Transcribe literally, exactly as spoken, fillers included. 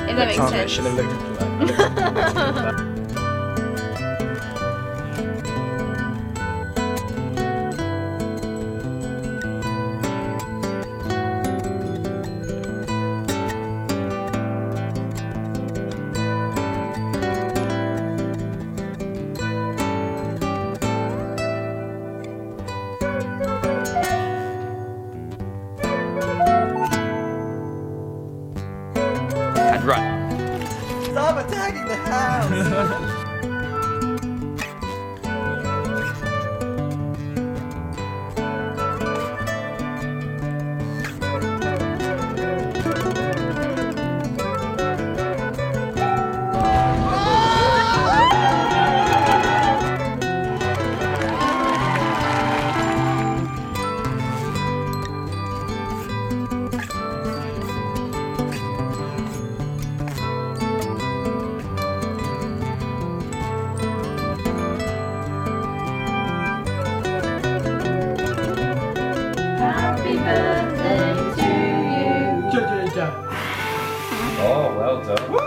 If that makes Oh, I sense. should have looked into that. I looked- looked into that. And run. Stop attacking the house! Happy birthday to you. Oh, well done.